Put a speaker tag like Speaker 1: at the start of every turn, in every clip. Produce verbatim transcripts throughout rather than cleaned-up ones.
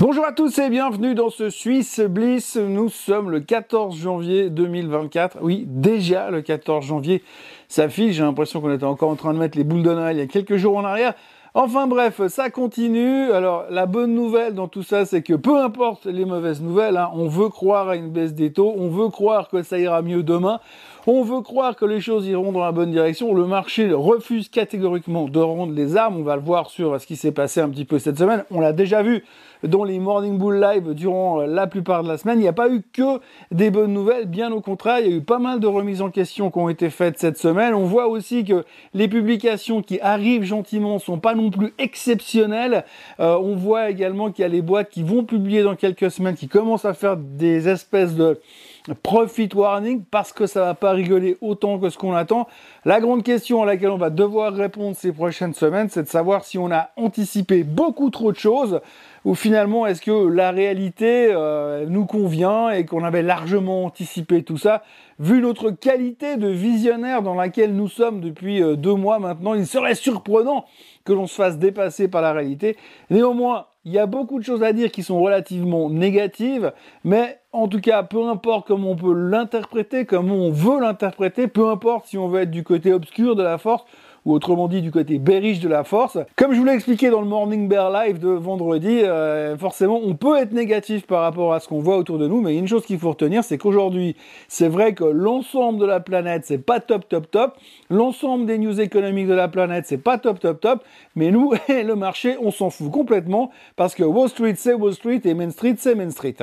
Speaker 1: Bonjour à tous et bienvenue dans ce Swiss Bliss. Nous sommes le quatorze janvier deux mille vingt-quatre. Oui, déjà le quatorze janvier. Ça file, j'ai l'impression qu'on était encore en train de mettre les boules de Noël il y a quelques jours en arrière. Enfin bref, ça continue. Alors la bonne nouvelle dans tout ça, c'est que peu importe les mauvaises nouvelles, hein, on veut croire à une baisse des taux, on veut croire que ça ira mieux demain, on veut croire que les choses iront dans la bonne direction. Le marché refuse catégoriquement de rendre les armes. On va le voir sur ce qui s'est passé un petit peu cette semaine. On l'a déjà vu dans les Morning Bull Live durant la plupart de la semaine. Il n'y a pas eu que des bonnes nouvelles, bien au contraire, il y a eu pas mal de remises en question qui ont été faites cette semaine. On voit aussi que les publications qui arrivent gentiment sont pas non plus exceptionnelles. Euh, on voit également qu'il y a les boîtes qui vont publier dans quelques semaines, qui commencent à faire des espèces de profit warning parce que ça va pas rigoler autant que ce qu'on attend. La grande question à laquelle on va devoir répondre ces prochaines semaines, c'est de savoir si on a anticipé beaucoup trop de choses ou finalement est-ce que la réalité euh, nous convient et qu'on avait largement anticipé tout ça. Vu notre qualité de visionnaire dans laquelle nous sommes depuis euh, deux mois maintenant, il serait surprenant que l'on se fasse dépasser par la réalité. Néanmoins, il y a beaucoup de choses à dire qui sont relativement négatives, mais en tout cas, peu importe comment on peut l'interpréter, comment on veut l'interpréter, peu importe si on veut être du côté obscur de la force, ou autrement dit du côté bearish de la force. Comme je vous l'ai expliqué dans le Morning Bear Live de vendredi, euh, forcément on peut être négatif par rapport à ce qu'on voit autour de nous, mais il y a une chose qu'il faut retenir, c'est qu'aujourd'hui, c'est vrai que l'ensemble de la planète, c'est pas top top top, l'ensemble des news économiques de la planète, c'est pas top top top, mais nous, le marché, on s'en fout complètement, parce que Wall Street, c'est Wall Street, et Main Street, c'est Main Street.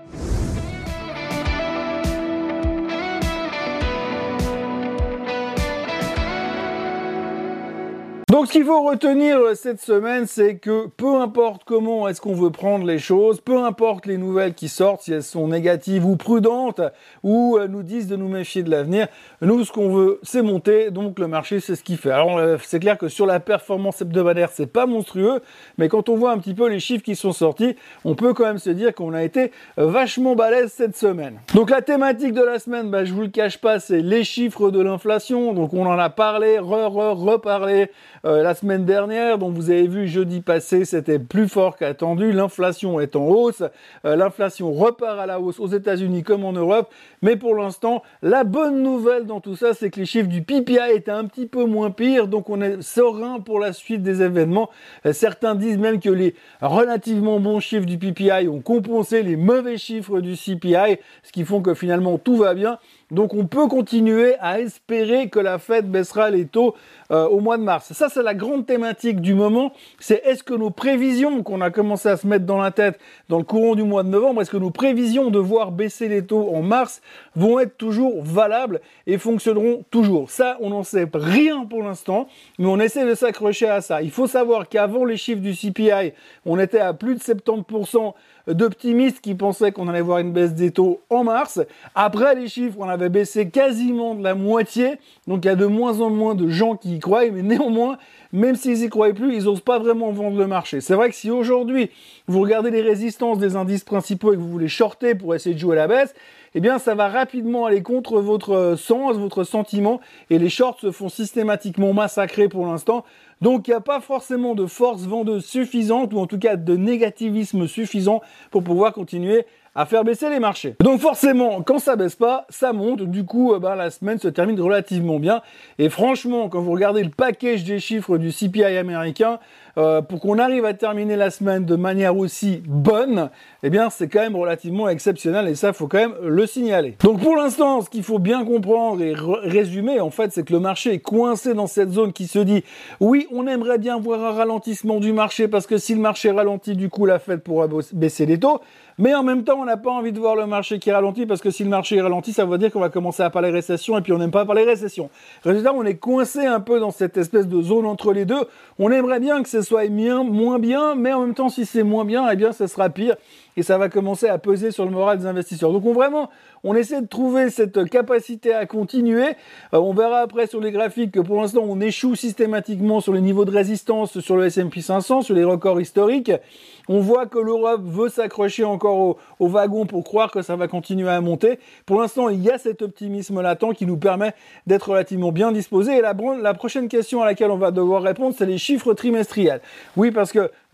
Speaker 1: Donc ce qu'il faut retenir cette semaine, c'est que peu importe comment est-ce qu'on veut prendre les choses, peu importe les nouvelles qui sortent, si elles sont négatives ou prudentes, ou nous disent de nous méfier de l'avenir, nous ce qu'on veut c'est monter, donc le marché c'est ce qu'il fait. Alors c'est clair que sur la performance hebdomadaire c'est pas monstrueux, mais quand on voit un petit peu les chiffres qui sont sortis, on peut quand même se dire qu'on a été vachement balèze cette semaine. Donc la thématique de la semaine, bah, je vous le cache pas, c'est les chiffres de l'inflation, donc on en a parlé, re, re, reparlé, Euh, la semaine dernière, donc vous avez vu jeudi passé, c'était plus fort qu'attendu, l'inflation est en hausse, euh, l'inflation repart à la hausse aux États-Unis comme en Europe, mais pour l'instant, la bonne nouvelle dans tout ça, c'est que les chiffres du P P I étaient un petit peu moins pires, donc on est serein pour la suite des événements. Euh, certains disent même que les relativement bons chiffres du P P I ont compensé les mauvais chiffres du C P I, ce qui font que finalement tout va bien. Donc on peut continuer à espérer que la Fed baissera les taux euh, au mois de mars. Ça, c'est la grande thématique du moment. C'est est-ce que nos prévisions qu'on a commencé à se mettre dans la tête dans le courant du mois de novembre, est-ce que nos prévisions de voir baisser les taux en mars vont être toujours valables et fonctionneront toujours? Ça, on n'en sait rien pour l'instant, mais on essaie de s'accrocher à ça. Il faut savoir qu'avant les chiffres du C P I, on était à plus de soixante-dix pour cent d'optimistes qui pensaient qu'on allait voir une baisse des taux en mars. Après les chiffres, on avait baissé quasiment de la moitié, donc il y a de moins en moins de gens qui y croient, mais néanmoins, même s'ils y croient plus, ils n'osent pas vraiment vendre le marché. C'est vrai que si aujourd'hui, vous regardez les résistances des indices principaux et que vous voulez shorter pour essayer de jouer la baisse, eh bien, ça va rapidement aller contre votre sens, votre sentiment, et les shorts se font systématiquement massacrer pour l'instant. Donc, il n'y a pas forcément de force vendeuse suffisante, ou en tout cas de négativisme suffisant pour pouvoir continuer à faire baisser les marchés. Donc forcément, quand ça baisse pas, ça monte. Du coup, euh, ben, la semaine se termine relativement bien. Et franchement, quand vous regardez le package des chiffres du C P I américain, euh, pour qu'on arrive à terminer la semaine de manière aussi bonne, eh bien, c'est quand même relativement exceptionnel et ça, faut quand même le signaler. Donc pour l'instant, ce qu'il faut bien comprendre et résumer, en fait, c'est que le marché est coincé dans cette zone qui se dit, oui, on aimerait bien voir un ralentissement du marché parce que si le marché ralentit, du coup, la Fed pourra baisser les taux. Mais en même temps, on n'a pas envie de voir le marché qui ralentit parce que si le marché ralentit, ça veut dire qu'on va commencer à parler récession et puis on n'aime pas parler récession. Résultat, on est coincé un peu dans cette espèce de zone entre les deux. On aimerait bien que ce soit bien, moins bien, mais en même temps, si c'est moins bien, eh bien, ce sera pire et ça va commencer à peser sur le moral des investisseurs. Donc, on vraiment, on essaie de trouver cette capacité à continuer. Euh, on verra après sur les graphiques que pour l'instant, on échoue systématiquement sur les niveaux de résistance sur le S and P cinq cents, sur les records historiques. On voit que l'Europe veut s'accrocher encore au, au wagon pour croire que ça va continuer à monter. Pour l'instant, il y a cet optimisme latent qui nous permet d'être relativement bien disposés. Et la, la prochaine question à laquelle on va devoir répondre, c'est les chiffres trimestriels. Oui, parce que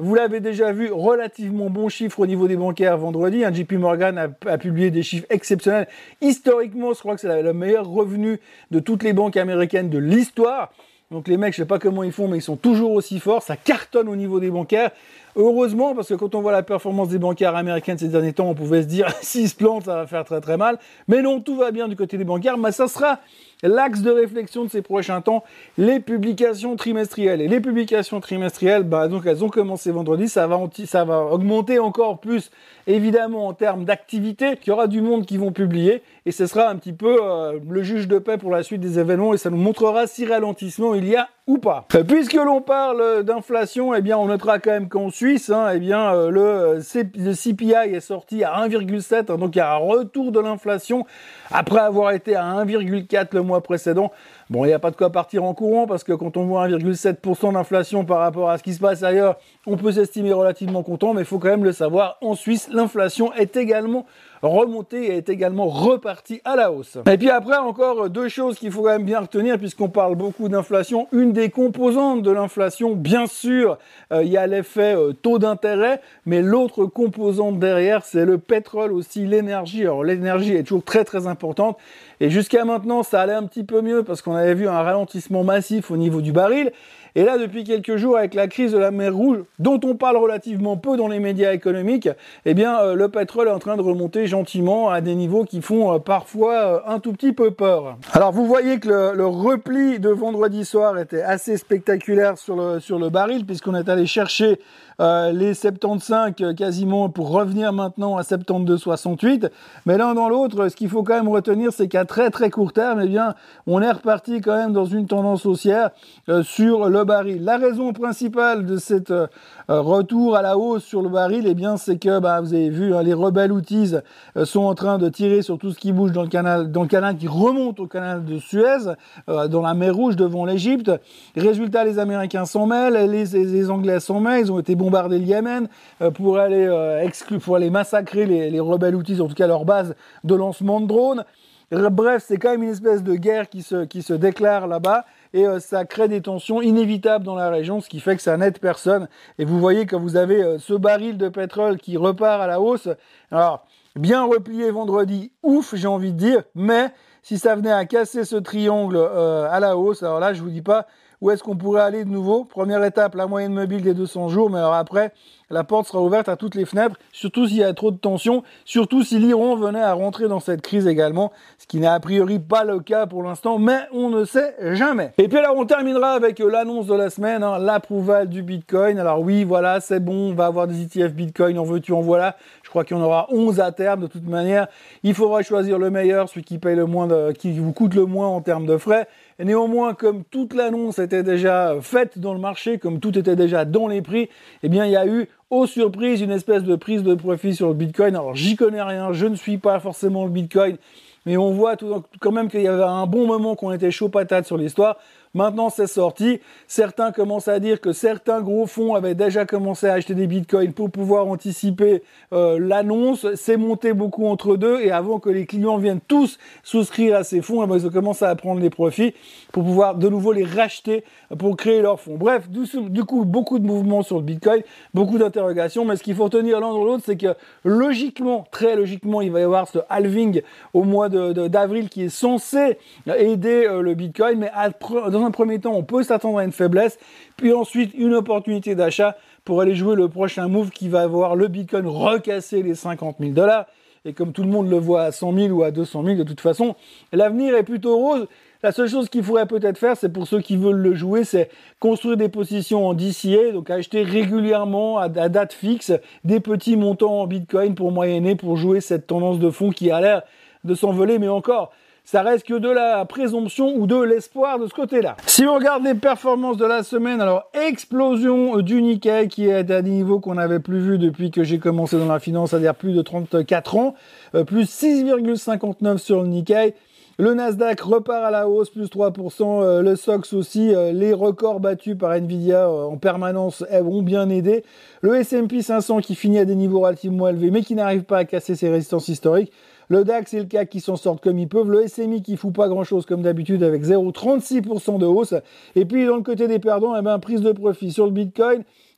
Speaker 1: Vous l'avez déjà vu, relativement bon chiffre au niveau des bancaires vendredi. Hein, J P Morgan a, a publié des chiffres exceptionnels. Historiquement, je crois que c'est le meilleur revenu de toutes les banques américaines de l'histoire. Donc les mecs, je sais pas comment ils font, mais ils sont toujours aussi forts. Ça cartonne au niveau des bancaires. Heureusement, parce que quand on voit la performance des bancaires américaines ces derniers temps, on pouvait se dire, s'ils se plantent, ça va faire très très mal. Mais non, tout va bien du côté des bancaires. Mais ça sera l'axe de réflexion de ces prochains temps, les publications trimestrielles. Et les publications trimestrielles, bah, donc elles ont commencé vendredi. Ça va, ça va augmenter encore plus, évidemment, en termes d'activité. Il y aura du monde qui vont publier. Et ce sera un petit peu euh, le juge de paix pour la suite des événements. Et ça nous montrera si ralentissement il y a ou pas. Puisque l'on parle d'inflation, eh bien, on notera quand même qu'en Suisse, hein, eh bien, euh, le, C, le C P I est sorti à un virgule sept, hein, donc il y a un retour de l'inflation après avoir été à un virgule quatre le mois précédent. Bon, il n'y a pas de quoi partir en courant parce que quand on voit un virgule sept pour cent d'inflation par rapport à ce qui se passe ailleurs, on peut s'estimer relativement content, mais il faut quand même le savoir. En Suisse, l'inflation est également remontée et est également repartie à la hausse. Et puis après, encore deux choses qu'il faut quand même bien retenir puisqu'on parle beaucoup d'inflation. Une des composantes de l'inflation, bien sûr, euh, il y a l'effet euh, taux d'intérêt, mais l'autre composante derrière, c'est le pétrole aussi, l'énergie. Alors l'énergie est toujours très très importante. Et jusqu'à maintenant, ça allait un petit peu mieux parce qu'on avait vu un ralentissement massif au niveau du baril. Et là, depuis quelques jours, avec la crise de la mer Rouge, dont on parle relativement peu dans les médias économiques, eh bien, euh, le pétrole est en train de remonter gentiment à des niveaux qui font euh, parfois euh, un tout petit peu peur. Alors, vous voyez que le, le repli de vendredi soir était assez spectaculaire sur le, sur le baril, puisqu'on est allé chercher euh, les soixante-quinze euh, quasiment pour revenir maintenant à soixante-douze virgule soixante-huit. Mais l'un dans l'autre, ce qu'il faut quand même retenir, c'est qu'à très très court terme, eh bien, on est reparti quand même dans une tendance haussière euh, sur le baril. La raison principale de cet euh, retour à la hausse sur le baril, eh bien, c'est que, bah, vous avez vu, hein, les rebelles Houthis euh, sont en train de tirer sur tout ce qui bouge dans le canal, dans le canal qui remonte au canal de Suez, euh, dans la mer Rouge devant l'Égypte. Résultat, les Américains s'en mêlent, les, les, les Anglais s'en mêlent, ils ont été bombardés le Yémen euh, pour aller euh, exclure, pour aller massacrer les, les rebelles Houthis, en tout cas leur base de lancement de drones. Bref, c'est quand même une espèce de guerre qui se, qui se déclare là-bas et euh, ça crée des tensions inévitables dans la région, ce qui fait que ça n'aide personne. Et vous voyez que vous avez euh, ce baril de pétrole qui repart à la hausse. Alors, bien replié vendredi, ouf, j'ai envie de dire, mais si ça venait à casser ce triangle euh, à la hausse, alors là, je vous dis pas où est-ce qu'on pourrait aller de nouveau. Première étape, la moyenne mobile des deux cents jours, mais alors après, la porte sera ouverte à toutes les fenêtres, surtout s'il y a trop de tensions, surtout si l'Iran venait à rentrer dans cette crise également, ce qui n'est a priori pas le cas pour l'instant, mais on ne sait jamais. Et puis alors, on terminera avec l'annonce de la semaine, hein, l'approval du Bitcoin. Alors oui, voilà, c'est bon, on va avoir des E T F Bitcoin, en veux-tu, en voilà. Je crois qu'il y en aura onze à terme, de toute manière. Il faudra choisir le meilleur, celui qui paye le moins, de, qui vous coûte le moins en termes de frais. Et néanmoins, comme toute l'annonce était déjà faite dans le marché, comme tout était déjà dans les prix, eh bien, il y a eu, aux surprises, une espèce de prise de profit sur le Bitcoin. Alors, j'y connais rien, je ne suis pas forcément le Bitcoin, mais on voit tout, quand même qu'il y avait un bon moment qu'on était chaud patate sur l'histoire. Maintenant, c'est sorti. Certains commencent à dire que certains gros fonds avaient déjà commencé à acheter des bitcoins pour pouvoir anticiper euh, l'annonce. C'est monté beaucoup entre deux et avant que les clients viennent tous souscrire à ces fonds, eh ben, ils ont commencé à prendre les profits pour pouvoir de nouveau les racheter pour créer leurs fonds. Bref, du, du coup, beaucoup de mouvements sur le bitcoin, beaucoup d'interrogations, mais ce qu'il faut retenir l'un dans l'autre, c'est que logiquement, très logiquement, il va y avoir ce halving au mois de, de, d'avril qui est censé aider euh, le bitcoin, mais à, dans Dans un premier temps, on peut s'attendre à une faiblesse, puis ensuite une opportunité d'achat pour aller jouer le prochain move qui va avoir le Bitcoin recasser les cinquante mille dollars. Et comme tout le monde le voit à cent mille ou à deux cent mille, de toute façon, l'avenir est plutôt rose. La seule chose qu'il faudrait peut-être faire, c'est pour ceux qui veulent le jouer, c'est construire des positions en D C A, donc acheter régulièrement à, à date fixe des petits montants en Bitcoin pour moyenner, pour jouer cette tendance de fond qui a l'air de s'envoler, mais encore, ça reste que de la présomption ou de l'espoir de ce côté-là. Si on regarde les performances de la semaine, alors explosion du Nikkei qui est à des niveaux qu'on n'avait plus vus depuis que j'ai commencé dans la finance, c'est-à-dire plus de trente-quatre ans, euh, plus six virgule cinquante-neuf sur le Nikkei. Le Nasdaq repart à la hausse, plus trois pour cent, euh, le S O X aussi, euh, les records battus par Nvidia euh, en permanence ont bien aidé. Le S and P cinq cents qui finit à des niveaux relativement élevés, mais qui n'arrive pas à casser ses résistances historiques. Le DAX et le C A C qui s'en sortent comme ils peuvent. Le S M I qui fout pas grand-chose comme d'habitude avec zéro virgule trente-six pour cent de hausse. Et puis, dans le côté des perdants, eh ben, prise de profit sur le Bitcoin,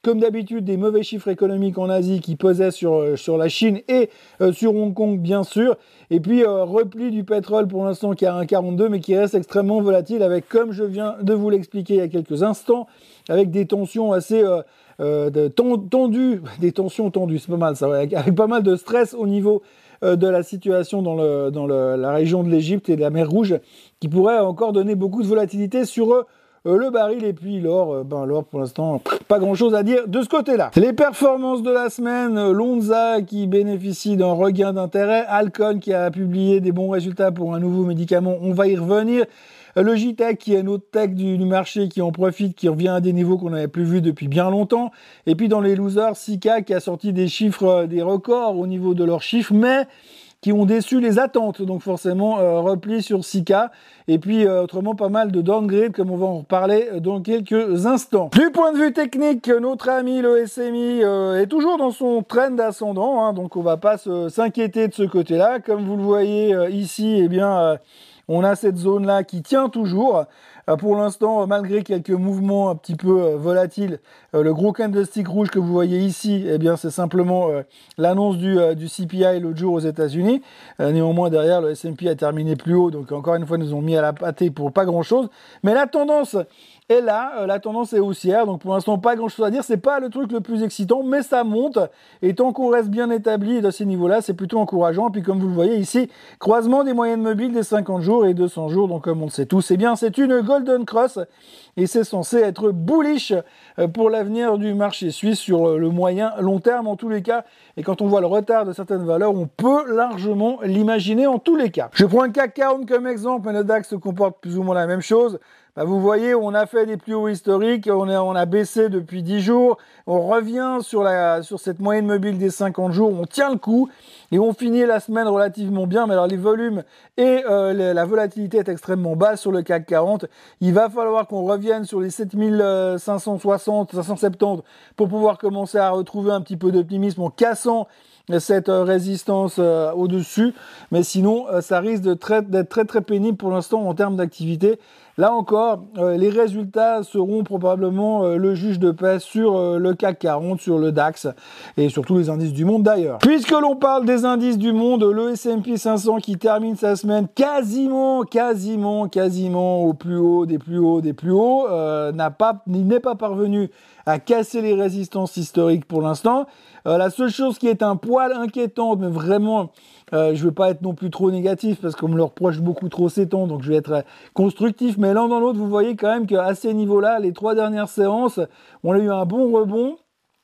Speaker 1: comme d'habitude, des mauvais chiffres économiques en Asie qui pesaient sur, euh, sur la Chine et euh, sur Hong Kong, bien sûr. Et puis, euh, repli du pétrole pour l'instant qui est à un virgule quarante-deux, mais qui reste extrêmement volatile avec, comme je viens de vous l'expliquer il y a quelques instants, avec des tensions assez euh, euh, de, tendues, des tensions tendues, c'est pas mal ça, ouais, avec, avec pas mal de stress au niveau euh, de la situation dans, le, dans le, la région de l'Égypte et de la mer Rouge, qui pourrait encore donner beaucoup de volatilité sur eux. Euh, le baril et puis l'or, euh, ben l'or pour l'instant, pas grand chose à dire de ce côté-là. Les performances de la semaine, euh, Lonza qui bénéficie d'un regain d'intérêt, Alcon qui a publié des bons résultats pour un nouveau médicament, on va y revenir. Euh, Logitech qui est une autre tech du, du marché qui en profite, qui revient à des niveaux qu'on n'avait plus vus depuis bien longtemps. Et puis dans les losers, Sika qui a sorti des chiffres, euh, des records au niveau de leurs chiffres, mais qui ont déçu les attentes, donc forcément euh, repli sur Sika, et puis euh, autrement pas mal de downgrade, comme on va en reparler dans quelques instants. Du point de vue technique, notre ami le S M I euh, est toujours dans son trend ascendant, hein, donc on va pas se, s'inquiéter de ce côté-là. Comme vous le voyez euh, ici, eh bien, euh, on a cette zone-là qui tient toujours. Euh, pour l'instant, malgré quelques mouvements un petit peu euh, volatiles, euh, le gros candlestick rouge que vous voyez ici, eh bien, c'est simplement euh, l'annonce du, euh, du C P I l'autre jour aux États-Unis. Euh, néanmoins, derrière, le S and P a terminé plus haut, donc encore une fois, ils nous ont mis à la pâtée pour pas grand-chose. Mais la tendance est là, euh, la tendance est haussière, donc pour l'instant, pas grand-chose à dire. C'est pas le truc le plus excitant, mais ça monte. Et tant qu'on reste bien établi de ces niveaux-là, c'est plutôt encourageant. Et puis, comme vous le voyez ici, croisement des moyennes mobiles des cinquante jours et deux cents jours. Donc, comme on le sait tous, c'est bien, c'est une Golden Cross et c'est censé être bullish pour l'avenir du marché suisse sur le moyen long terme en tous les cas. Et quand on voit le retard de certaines valeurs, on peut largement l'imaginer en tous les cas. Je prends un C A C quarante comme exemple, mais le DAX se comporte plus ou moins la même chose. Bah vous voyez, on a fait des plus hauts historiques, on a, on a baissé depuis dix jours, on revient sur, la, sur cette moyenne mobile des cinquante jours, on tient le coup et on finit la semaine relativement bien. Mais alors les volumes et euh, les, la volatilité est extrêmement basse sur le C A C quarante. Il va falloir qu'on revienne sur les sept mille cinq cent soixante, cinq cent soixante-dix pour pouvoir commencer à retrouver un petit peu d'optimisme en cassant cette euh, résistance euh, au-dessus. Mais sinon, euh, ça risque de très, d'être très très pénible pour l'instant en termes d'activité. Là encore, euh, les résultats seront probablement euh, le juge de paix sur euh, le C A C quarante, sur le DAX et sur tous les indices du monde d'ailleurs. Puisque l'on parle des indices du monde, le S and P cinq cents qui termine sa semaine quasiment, quasiment, quasiment au plus haut, des plus hauts, des plus hauts, euh, n'a pas, n'est pas parvenu à casser les résistances historiques pour l'instant. Euh, la seule chose qui est un poil inquiétante, mais vraiment, euh, je ne veux pas être non plus trop négatif parce qu'on me le reproche beaucoup trop ces temps, donc je vais être constructif. Mais l'un dans l'autre, vous voyez quand même qu'à ces niveaux-là, les trois dernières séances, on a eu un bon rebond.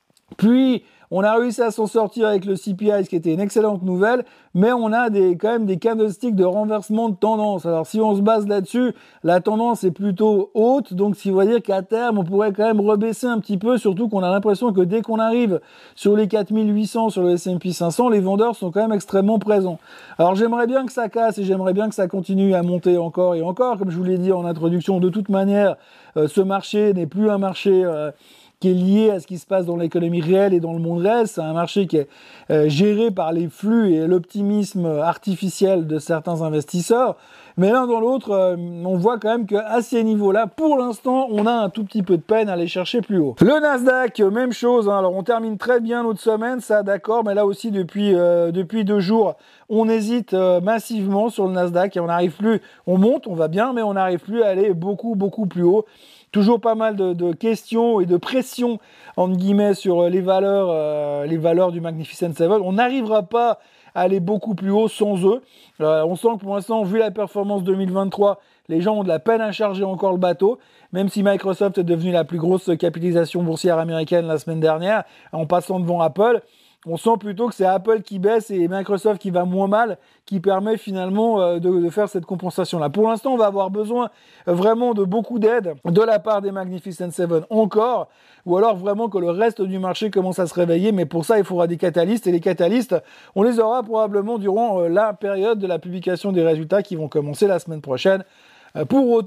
Speaker 1: Puis, on a réussi à s'en sortir avec le C P I, ce qui était une excellente nouvelle, mais on a des, quand même des candlesticks de renversement de tendance. Alors, si on se base là-dessus, la tendance est plutôt haute, donc ce qui veut dire qu'à terme, on pourrait quand même rebaisser un petit peu, surtout qu'on a l'impression que dès qu'on arrive sur les quatre mille huit cents sur le S and P cinq cents, les vendeurs sont quand même extrêmement présents. Alors, j'aimerais bien que ça casse et j'aimerais bien que ça continue à monter encore et encore. Comme je vous l'ai dit en introduction, de toute manière, euh, ce marché n'est plus un marché... Euh, qui est lié à ce qui se passe dans l'économie réelle et dans le monde réel. C'est un marché qui est euh, géré par les flux et l'optimisme artificiel de certains investisseurs. Mais l'un dans l'autre, euh, on voit quand même qu'à ces niveaux-là, pour l'instant, on a un tout petit peu de peine à aller chercher plus haut. Le Nasdaq, même chose. Hein. Alors, on termine très bien notre semaine, ça, d'accord. Mais là aussi, depuis euh, depuis deux jours, on hésite euh, massivement sur le Nasdaq et on n'arrive plus. On monte, on va bien, mais on n'arrive plus à aller beaucoup, beaucoup plus haut. Toujours pas mal de, de questions et de pression entre guillemets sur les valeurs, euh, les valeurs du Magnificent Seven. On n'arrivera pas à aller beaucoup plus haut sans eux. Euh, on sent que pour l'instant, vu la performance deux mille vingt-trois, les gens ont de la peine à charger encore le bateau. Même si Microsoft est devenue la plus grosse capitalisation boursière américaine la semaine dernière, en passant devant Apple. On sent plutôt que c'est Apple qui baisse et Microsoft qui va moins mal, qui permet finalement euh, de, de faire cette compensation-là. Pour l'instant, on va avoir besoin euh, vraiment de beaucoup d'aide de la part des Magnificent Seven encore, ou alors vraiment que le reste du marché commence à se réveiller, mais pour ça, il faudra des catalystes, et les catalystes, on les aura probablement durant euh, la période de la publication des résultats qui vont commencer la semaine prochaine. Euh, pour autant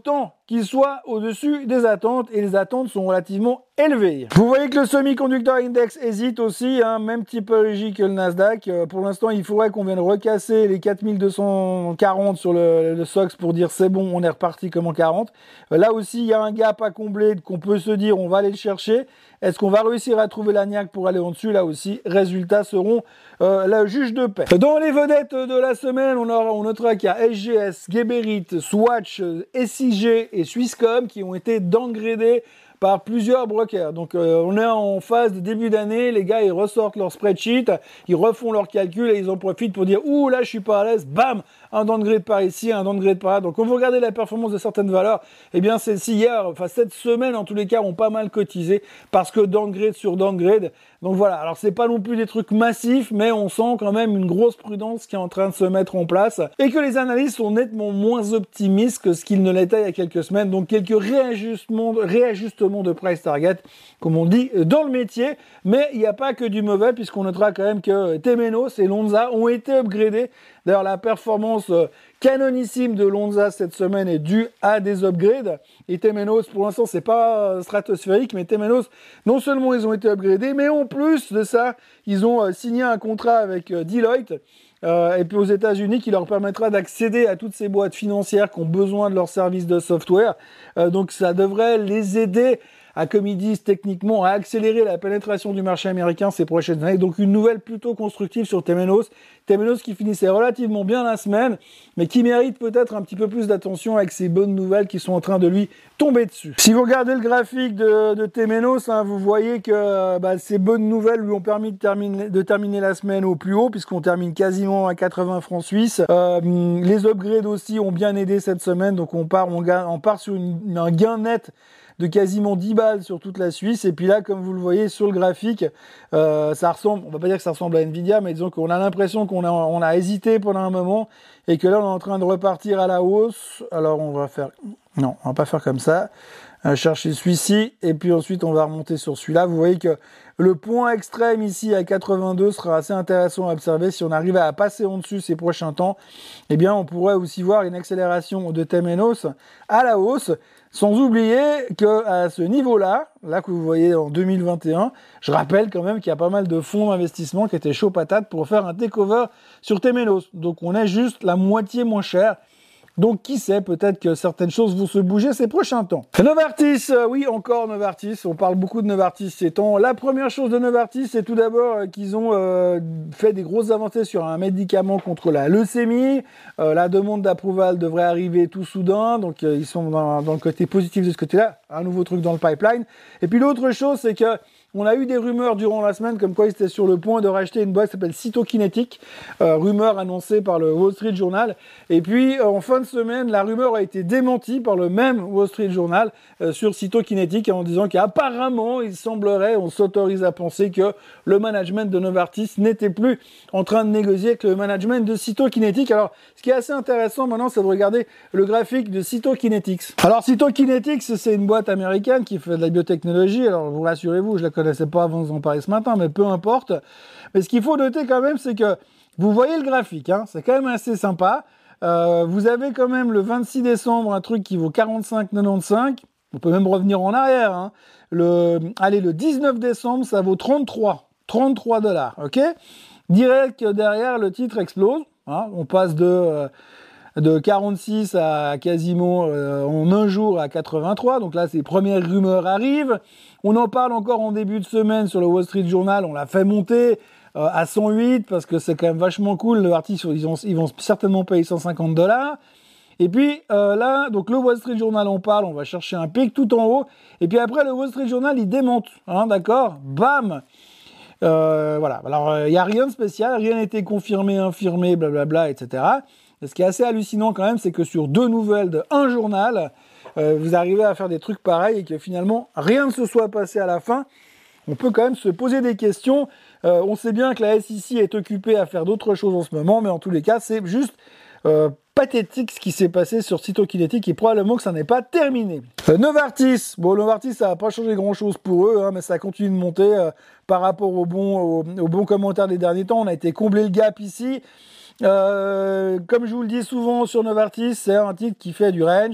Speaker 1: qu'il soit au-dessus des attentes et les attentes sont relativement élevées. Vous voyez que le Semiconductor Index hésite aussi, hein, même typologie que le Nasdaq. Euh, pour l'instant, il faudrait qu'on vienne recasser les quatre mille deux cent quarante sur le, le S O X pour dire c'est bon, on est reparti comme en quarante. Euh, là aussi, il y a un gap à combler qu'on peut se dire on va aller le chercher. Est-ce qu'on va réussir à trouver la niaque pour aller en dessus? Là aussi, résultats seront euh, le juge de paix. Dans les vedettes de la semaine, on, aura, on notera qu'il y a S G S, Geberit, Swatch, S I G et Swisscom qui ont été downgradés par plusieurs brokers. Donc euh, on est en phase de début d'année, les gars ils ressortent leur spreadsheet, ils refont leurs calculs et ils en profitent pour dire ouh là je suis pas à l'aise, bam, un downgrade par ici, un downgrade par là. Donc quand vous regardez la performance de certaines valeurs, eh bien celles-ci hier, enfin cette semaine en tous les cas ont pas mal cotisé parce que downgrade sur downgrade. Donc voilà, alors c'est pas non plus des trucs massifs, mais on sent quand même une grosse prudence qui est en train de se mettre en place et que les analystes sont nettement moins optimistes que ce qu'ils ne l'étaient il y a quelques semaines. Donc quelques réajustements, réajustements de price target, comme on dit dans le métier, mais il n'y a pas que du mauvais puisqu'on notera quand même que Temenos et Lonza ont été upgradés. D'ailleurs, la performance canonissime de Lonza cette semaine est due à des upgrades. Et Temenos, pour l'instant, c'est pas stratosphérique, mais Temenos, non seulement ils ont été upgradés, mais en plus de ça, ils ont signé un contrat avec Deloitte. Euh, et puis aux États-Unis, qui leur permettra d'accéder à toutes ces boîtes financières qui ont besoin de leurs services de software. Euh, donc ça devrait les aider à, comme ils disent techniquement, à accélérer la pénétration du marché américain ces prochaines années. Donc une nouvelle plutôt constructive sur Temenos. Temenos qui finissait relativement bien la semaine, mais qui mérite peut-être un petit peu plus d'attention avec ces bonnes nouvelles qui sont en train de lui tomber dessus. Si vous regardez le graphique de, de Temenos, hein, vous voyez que bah, ces bonnes nouvelles lui ont permis de terminer, de terminer la semaine au plus haut, puisqu'on termine quasiment à quatre-vingts francs suisses. Euh, les upgrades aussi ont bien aidé cette semaine, donc on part, on gagne, on part sur une, un gain net de quasiment dix balles sur toute la Suisse. Et puis là, comme vous le voyez sur le graphique, euh, ça ressemble, on va pas dire que ça ressemble à Nvidia, mais disons qu'on a l'impression qu'on a, on a hésité pendant un moment et que là, on est en train de repartir à la hausse. Alors, on va faire, non, on va pas faire comme ça. Euh, chercher celui-ci et puis ensuite, on va remonter sur celui-là. Vous voyez que le point extrême ici à quatre-vingt-deux sera assez intéressant à observer. Si on arrivait à passer en dessus ces prochains temps, eh bien, on pourrait aussi voir une accélération de Temenos à la hausse. Sans oublier que à ce niveau-là, là que vous voyez en deux mille vingt et un, je rappelle quand même qu'il y a pas mal de fonds d'investissement qui étaient chauds patates pour faire un takeover sur Temenos. Donc on est juste la moitié moins cher. Donc qui sait, peut-être que certaines choses vont se bouger ces prochains temps. Novartis, euh, oui encore Novartis, on parle beaucoup de Novartis ces temps. La première chose de Novartis, c'est tout d'abord euh, qu'ils ont euh, fait des grosses avancées sur un médicament contre la leucémie. Euh, la demande d'approval devrait arriver tout soudain, donc euh, ils sont dans, dans le côté positif de ce côté-là. Un nouveau truc dans le pipeline. Et puis l'autre chose, c'est que on a eu des rumeurs durant la semaine comme quoi ils étaient sur le point de racheter une boîte qui s'appelle Cytokinetic, euh, rumeur annoncée par le Wall Street Journal. Et puis euh, en fin de semaine, la rumeur a été démentie par le même Wall Street Journal euh, sur Cytokinetic en disant qu'apparemment, il semblerait, on s'autorise à penser que le management de Novartis n'était plus en train de négocier avec le management de Cytokinetic. Alors, ce qui est assez intéressant maintenant, c'est de regarder le graphique de Cytokinetics. Alors, Cytokinetics, c'est une boîte américaine qui fait de la biotechnologie. Alors, vous rassurez-vous, je la connais connaissais pas avant de vous en parler ce matin, mais peu importe. Mais ce qu'il faut noter quand même, c'est que vous voyez le graphique, hein, c'est quand même assez sympa. Euh, vous avez quand même le vingt-six décembre un truc qui vaut quarante-cinq quatre-vingt-quinze. On peut même revenir en arrière. Hein. Le, allez, le dix-neuf décembre, ça vaut trente-trois dollars. Ok. Direct que derrière, le titre explose. Hein, on passe de euh, de quarante-six à quasiment euh, en un jour à quatre-vingt-trois. Donc là, ces premières rumeurs arrivent. On en parle encore en début de semaine sur le Wall Street Journal. On l'a fait monter euh, à cent huit parce que c'est quand même vachement cool. Le article, ils, ont, ils vont certainement payer cent cinquante dollars. Et puis euh, là, donc le Wall Street Journal en parle. On va chercher un pic tout en haut. Et puis après, le Wall Street Journal, il démonte. Hein, d'accord ? Bam ! Euh, voilà. Alors, il euh, n'y a rien de spécial. Rien n'a été confirmé, infirmé, blablabla, et cetera. Et ce qui est assez hallucinant quand même, c'est que sur deux nouvelles de un journal, euh, vous arrivez à faire des trucs pareils et que finalement, rien ne se soit passé à la fin. On peut quand même se poser des questions. Euh, on sait bien que la S E C est occupée à faire d'autres choses en ce moment, mais en tous les cas, c'est juste euh, pathétique ce qui s'est passé sur Cytokinetic et probablement que ça n'est pas terminé. Euh, Novartis, bon Novartis, ça n'a pas changé grand-chose pour eux, hein, mais ça continue de monter euh, par rapport aux bons, aux, aux bons commentaires des derniers temps. On a été comblé le gap ici. Euh, comme je vous le dis souvent sur Novartis, c'est un titre qui fait du range.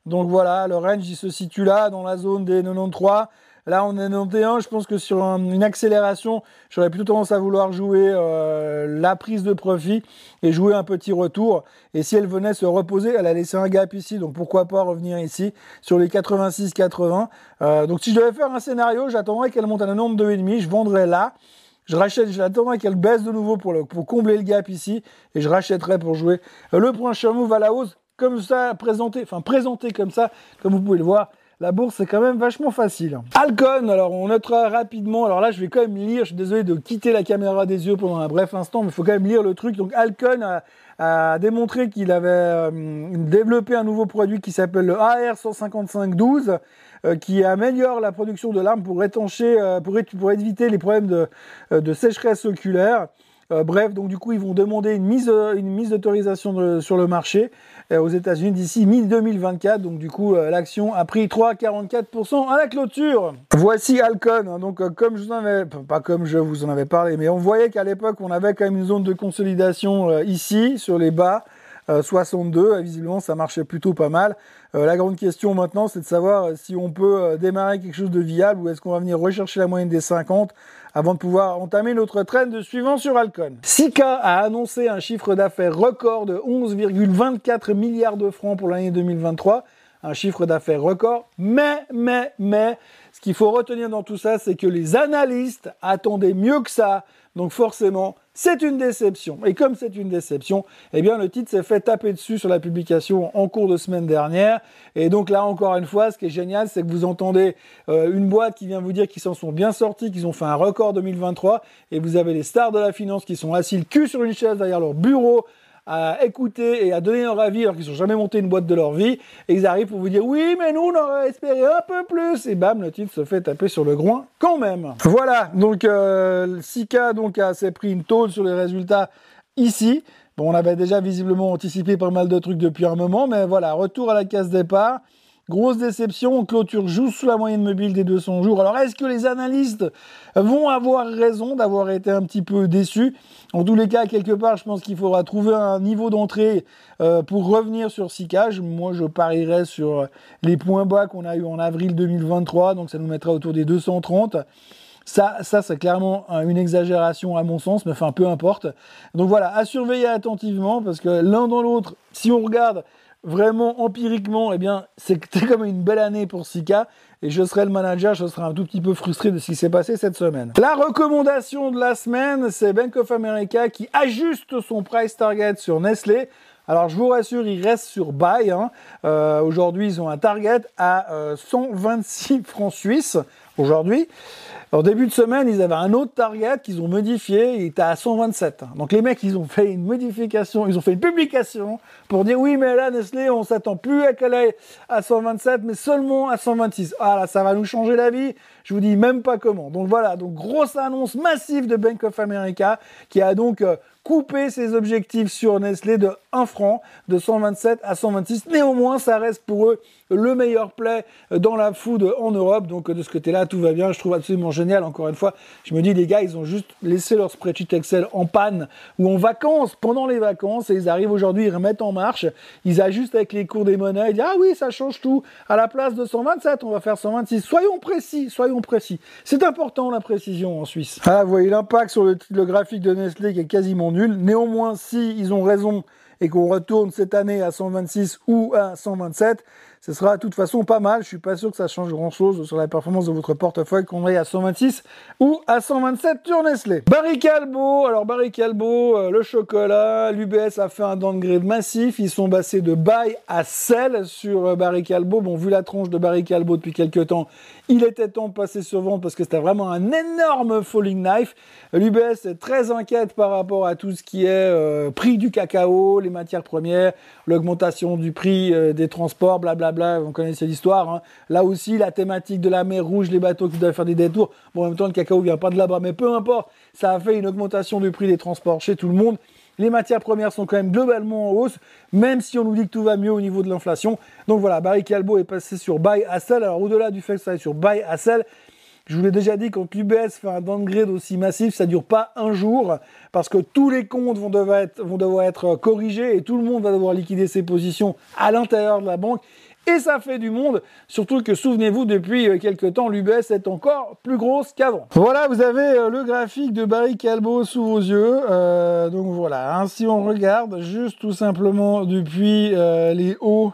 Speaker 1: Donc voilà, le range il se situe là, dans la zone des quatre-vingt-treize. Là, on est quatre-vingt-onze. Je pense que sur un, une accélération, j'aurais plutôt tendance à vouloir jouer euh, la prise de profit et jouer un petit retour. Et si elle venait se reposer, elle a laissé un gap ici. Donc pourquoi pas revenir ici sur les quatre-vingt-six quatre-vingts. Euh, donc si je devais faire un scénario, j'attendrais qu'elle monte à quatre-vingt-douze virgule cinq. Je vendrais là. Je rachète, j'attendrai qu'elle baisse de nouveau pour, le, pour combler le gap ici. Et je rachèterai pour jouer le point short move à la hausse. Comme ça, présenté, enfin présenté comme ça, comme vous pouvez le voir. La bourse, c'est quand même vachement facile. Alcon, alors on notera rapidement, alors là je vais quand même lire, je suis désolé de quitter la caméra des yeux pendant un bref instant, mais il faut quand même lire le truc. Donc Alcon a, a démontré qu'il avait euh, développé un nouveau produit qui s'appelle le A R cent cinquante-cinq douze, euh, qui améliore la production de larmes pour étancher, euh, pour, pour éviter les problèmes de, de sécheresse oculaire. Euh, bref, donc du coup, ils vont demander une mise, une mise d'autorisation sur le marché euh, aux États-Unis d'ici mi deux mille vingt-quatre. Donc du coup, euh, l'action a pris trois virgule quarante-quatre pour cent à la clôture. Voici Alcon. Hein, donc euh, comme je vous en avais, pas comme je vous en avais parlé, mais on voyait qu'à l'époque, on avait quand même une zone de consolidation euh, ici sur les bas. Euh, soixante-deux, visiblement ça marchait plutôt pas mal. Euh, la grande question maintenant, c'est de savoir si on peut euh, démarrer quelque chose de viable ou est-ce qu'on va venir rechercher la moyenne des cinquante avant de pouvoir entamer notre trend suivant sur Alcon. Sika a annoncé un chiffre d'affaires record de onze virgule vingt-quatre milliards de francs pour l'année deux mille vingt-trois. Un chiffre d'affaires record, mais, mais, mais, ce qu'il faut retenir dans tout ça, c'est que les analystes attendaient mieux que ça. Donc forcément, c'est une déception. Et comme c'est une déception, eh bien le titre s'est fait taper dessus sur la publication en cours de semaine dernière. Et donc là, encore une fois, ce qui est génial, c'est que vous entendez euh, une boîte qui vient vous dire qu'ils s'en sont bien sortis, qu'ils ont fait un record deux mille vingt-trois, et vous avez les stars de la finance qui sont assis le cul sur une chaise derrière leur bureau, à écouter et à donner leur avis alors qu'ils n'ont jamais monté une boîte de leur vie, et ils arrivent pour vous dire oui mais nous on aurait espéré un peu plus, et bam, le titre se fait taper sur le groin quand même. Voilà, donc euh, Sika donc a s'est pris une tôle sur les résultats ici. Bon, on avait déjà visiblement anticipé pas mal de trucs depuis un moment, mais voilà, retour à la case départ. Grosse déception, on clôture juste sous la moyenne mobile des deux cents jours. Alors, est-ce que les analystes vont avoir raison d'avoir été un petit peu déçus? En tous les cas, quelque part, je pense qu'il faudra trouver un niveau d'entrée euh, pour revenir sur Sika. Moi, je parierais sur les points bas qu'on a eu en avril deux mille vingt-trois, donc ça nous mettra autour des deux cent trente. Ça, ça c'est clairement une exagération à mon sens, mais enfin, peu importe. Donc voilà, à surveiller attentivement, parce que l'un dans l'autre, si on regarde vraiment empiriquement, eh bien, c'était comme une belle année pour Sika. Et je serais le manager, je serais un tout petit peu frustré de ce qui s'est passé cette semaine. La recommandation de la semaine, c'est Bank of America qui ajuste son price target sur Nestlé. Alors, je vous rassure, il reste sur buy. Hein. Euh, aujourd'hui, ils ont un target à euh, cent vingt-six francs suisses. Aujourd'hui. En début de semaine, ils avaient un autre target qu'ils ont modifié, il était à cent vingt-sept. Donc les mecs, ils ont fait une modification, ils ont fait une publication pour dire oui, mais là, Nestlé, on s'attend plus à qu'elle aille à cent vingt-sept, mais seulement à cent vingt-six. Ah là, ça va nous changer la vie. Je vous dis même pas comment. Donc voilà, donc grosse annonce massive de Bank of America qui a donc euh, coupé ses objectifs sur Nestlé de un franc, de cent vingt-sept à cent vingt-six. Néanmoins, ça reste pour eux le meilleur play dans la food en Europe. Donc de ce côté-là, tout va bien. Je trouve absolument génial. Encore une fois, je me dis, les gars, ils ont juste laissé leur spreadsheet Excel en panne ou en vacances, pendant les vacances, et ils arrivent aujourd'hui, ils remettent en marche, ils ajustent avec les cours des monnaies, ils disent, ah oui, ça change tout. À la place de cent vingt-sept, on va faire cent vingt-six. Soyons précis, soyons précis. C'est important, la précision en Suisse. Ah, vous voyez l'impact sur le, le graphique de Nestlé qui est quasiment nul. Néanmoins, si ils ont raison et qu'on retourne cette année à cent vingt-six ou à cent vingt-sept, ce sera de toute façon pas mal. Je suis pas sûr que ça change grand-chose sur la performance de votre portefeuille qu'on aille à cent vingt-six ou à cent vingt-sept sur Nestlé. Barry Callebaut, alors Barry Callebaut, euh, le chocolat, l'U B S a fait un downgrade massif. Ils sont passés de buy à sell sur euh, Barry Callebaut. Bon, vu la tronche de Barry Callebaut depuis quelques temps, il était temps de passer sur vente parce que c'était vraiment un énorme falling knife. L'U B S est très inquiète par rapport à tout ce qui est euh, prix du cacao, les matières premières, l'augmentation du prix euh, des transports, blablabla. Vous connaissez l'histoire. Hein. Là aussi, la thématique de la mer Rouge, les bateaux qui doivent faire des détours. Bon, en même temps, le cacao vient pas de là-bas, mais peu importe. Ça a fait une augmentation du prix des transports chez tout le monde. Les matières premières sont quand même globalement en hausse, même si on nous dit que tout va mieux au niveau de l'inflation. Donc voilà, Barry Callebaut est passé sur buy à sell. Alors au-delà du fait que ça aille sur buy à sell, je vous l'ai déjà dit, quand l'U B S fait un downgrade aussi massif, ça dure pas un jour, parce que tous les comptes vont devoir être, vont devoir être corrigés et tout le monde va devoir liquider ses positions à l'intérieur de la banque. et ça fait du monde, surtout que souvenez-vous, depuis quelques temps, l'U B S est encore plus grosse qu'avant. Voilà, vous avez le graphique de Barry Callebaut sous vos yeux, euh, donc voilà, hein, si on regarde juste tout simplement depuis euh, les hauts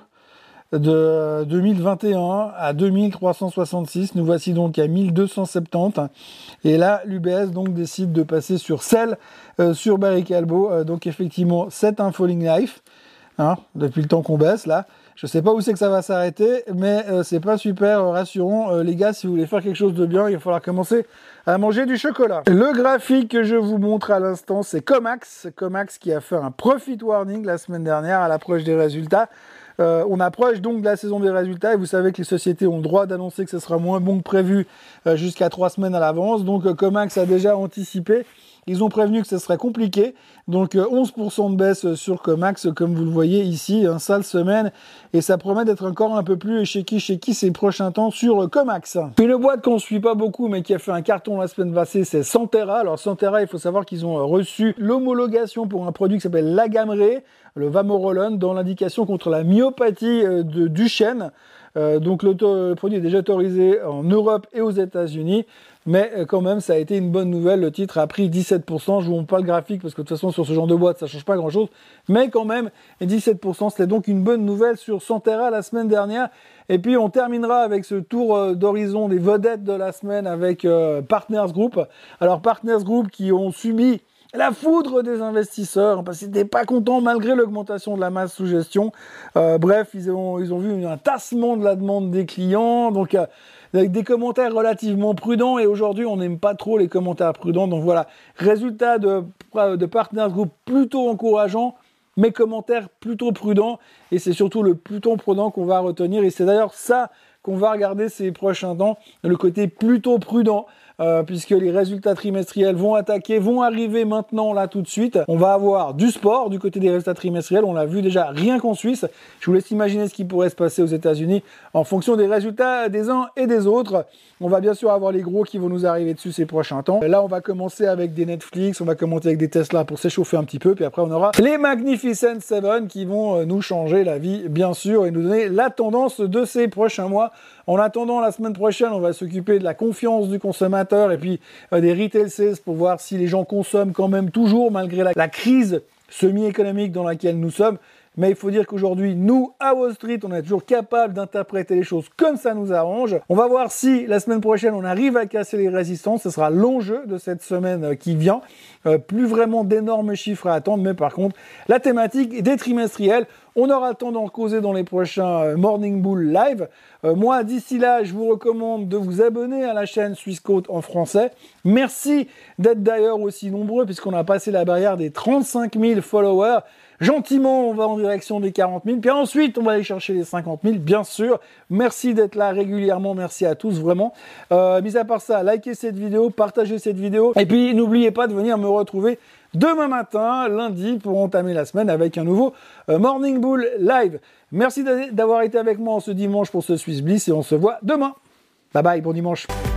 Speaker 1: de deux mille vingt et un à deux mille trois cent soixante-six, nous voici donc à mille deux cent soixante-dix, et là l'U B S donc décide de passer sur celle euh, sur Barry Callebaut, euh, donc effectivement c'est un falling knife, hein, depuis le temps qu'on baisse là. Je sais pas où c'est que ça va s'arrêter, mais euh, c'est pas super euh, rassurant. Euh, les gars, si vous voulez faire quelque chose de bien, il va falloir commencer à manger du chocolat. Le graphique que je vous montre à l'instant, c'est Comax. Comax qui a fait un profit warning la semaine dernière à l'approche des résultats. Euh, on approche donc de la saison des résultats et vous savez que les sociétés ont le droit d'annoncer que ce sera moins bon que prévu euh, jusqu'à trois semaines à l'avance. Donc euh, Comax a déjà anticipé. Ils ont prévenu que ce serait compliqué, donc euh, onze pour cent de baisse sur Comax, comme vous le voyez ici, une sale semaine, et ça promet d'être encore un peu plus shaky shaky ces prochains temps sur Comax. Une boîte qu'on ne suit pas beaucoup, mais qui a fait un carton la semaine passée, c'est Santhera. Alors Santhera, il faut savoir qu'ils ont reçu l'homologation pour un produit qui s'appelle Lagamree, le Vamorolone, dans l'indication contre la myopathie de Duchenne. Euh, donc le produit est déjà autorisé en Europe et aux États-Unis, mais euh, quand même ça a été une bonne nouvelle. Le titre a pris dix-sept pour cent. Je vous montre pas le graphique parce que de toute façon sur ce genre de boîte ça change pas grand-chose, mais quand même dix-sept pour cent, c'était donc une bonne nouvelle sur Santhera la semaine dernière. Et puis on terminera avec ce tour euh, d'horizon des vedettes de la semaine avec euh, Partners Group. Alors Partners Group qui ont subi la foudre des investisseurs, parce qu'ils n'étaient pas contents malgré l'augmentation de la masse sous gestion. Euh, bref, ils ont, ils ont vu un tassement de la demande des clients, donc euh, avec des commentaires relativement prudents, et aujourd'hui on n'aime pas trop les commentaires prudents. Donc voilà, résultat de, de Partners Group plutôt encourageant, mais commentaires plutôt prudents, et c'est surtout le plutôt prudent qu'on va retenir, et c'est d'ailleurs ça qu'on va regarder ces prochains temps, le côté plutôt prudent. Euh, puisque les résultats trimestriels vont attaquer, vont arriver maintenant, là, tout de suite. On va avoir du sport du côté des résultats trimestriels. On l'a vu déjà, rien qu'en Suisse. Je vous laisse imaginer ce qui pourrait se passer aux États-Unis en fonction des résultats des uns et des autres. On va bien sûr avoir les gros qui vont nous arriver dessus ces prochains temps. Là, on va commencer avec des Netflix, on va commencer avec des Tesla pour s'échauffer un petit peu, puis après, on aura les Magnificent Seven qui vont euh, nous changer la vie, bien sûr, et nous donner la tendance de ces prochains mois. En attendant, la semaine prochaine, on va s'occuper de la confiance du consommateur et puis euh, des retail sales pour voir si les gens consomment quand même toujours malgré la, la crise semi-économique dans laquelle nous sommes. Mais il faut dire qu'aujourd'hui, nous, à Wall Street, on est toujours capable d'interpréter les choses comme ça nous arrange. On va voir si la semaine prochaine, on arrive à casser les résistances. Ce sera l'enjeu de cette semaine qui vient. Euh, plus vraiment d'énormes chiffres à attendre, mais par contre, la thématique des trimestriels, on aura le temps d'en causer dans les prochains euh, Morning Bull Live. Euh, moi, d'ici là, je vous recommande de vous abonner à la chaîne Swissquote en français. Merci d'être d'ailleurs aussi nombreux, puisqu'on a passé la barrière des trente-cinq mille followers. Gentiment, on va en direction des quarante mille, puis ensuite, on va aller chercher les cinquante mille, bien sûr. Merci d'être là régulièrement, merci à tous, vraiment. Euh, mis à part ça, likez cette vidéo, partagez cette vidéo, et puis n'oubliez pas de venir me retrouver demain matin, lundi, pour entamer la semaine avec un nouveau euh, Morning Bull Live. Merci d'avoir été avec moi ce dimanche pour ce Swiss Bliss, et on se voit demain. Bye bye, bon dimanche.